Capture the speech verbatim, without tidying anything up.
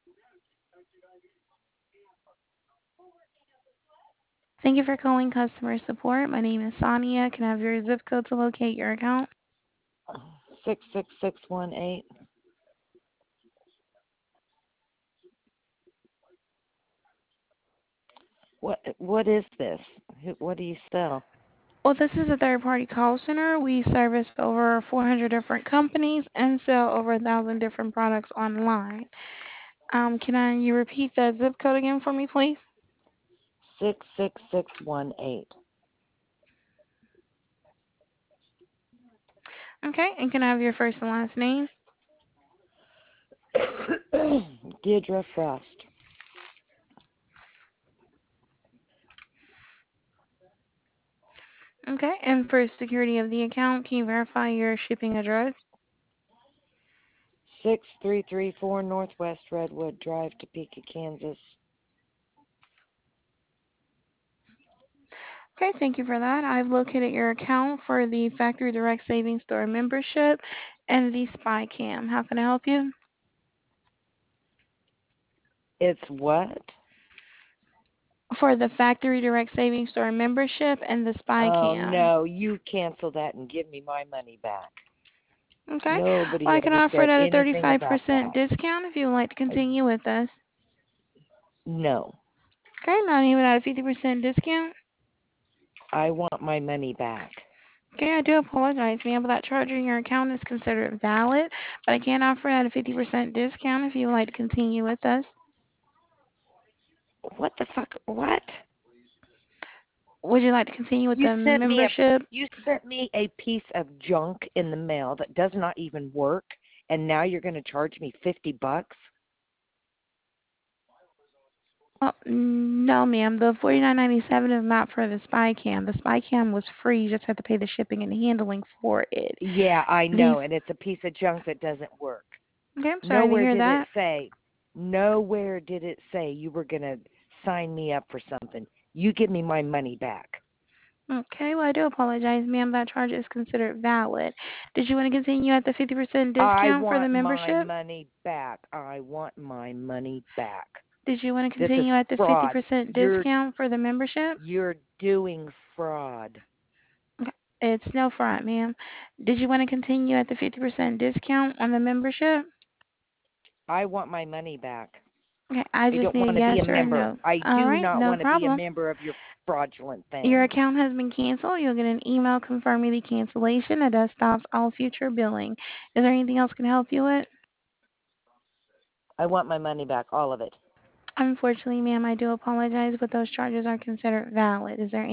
Thank you for calling customer support. My name is Sonia. Can I have your zip code to locate your account? Six six six one eight. What what is this? Who- What do you sell? Well, this is a third-party call center. We service over four hundred different companies and sell over a thousand different products online. Um, can I you repeat that zip code again for me, please? Six six six one eight. Okay, and can I have your first and last name? Deirdre Frost. Okay, and for security of the account, can you verify your shipping address? Six three three four Northwest Redwood Drive, Topeka, Kansas. Okay, thank you for that. I've located your account for the Factory Direct Savings Store membership and the Spy Cam. How can I help you? It's what? For the Factory Direct Savings Store membership and the Spy Oh Cam. no, you cancel that and give me my money back. Okay. Well, Nobody I can ever offer it said at a anything about thirty-five percent that. discount if you would like to I, continue with us. no, Okay, not even at a fifty percent discount. I want my money back. Okay, I do apologize, ma'am, but that charge in your account is considered valid, but I can offer it at a fifty percent discount if you would like to continue with us. What the fuck? What? Would you like to continue with You the sent me a membership? you sent me a piece of junk in the mail that does not even work, and now you're going to charge me fifty bucks? Well, no, ma'am. The forty-nine ninety-seven is not for the spy cam. The spy cam was free. You just had to pay the shipping and handling for it. Yeah, I The know, and it's a piece of junk that doesn't work. okay, I'm sorry to Nowhere hear did it that. say. Nowhere did it say you were going to sign me up for something. You give me my money back. Okay, well, I do apologize, ma'am. That charge is considered valid. Did you want to continue at the fifty percent I discount for the want my membership? money back. I want my money back. Did you want to This is continue at the fifty fraud. percent You're discount for the membership? you're doing fraud. Okay, it's no fraud, ma'am. Did you want to continue at the fifty percent discount on the membership? I want my money back. Okay, I I just don't need a want to yes be a or a member. no. I All do right, not no want to be a problem. member of your fraudulent Your thing. account has been canceled. You'll get an email confirming the cancellation. It does stop all future billing. Is there anything else I can help you with? I want my money back, all of it. Unfortunately, ma'am, I do apologize, but those charges are considered valid. Is there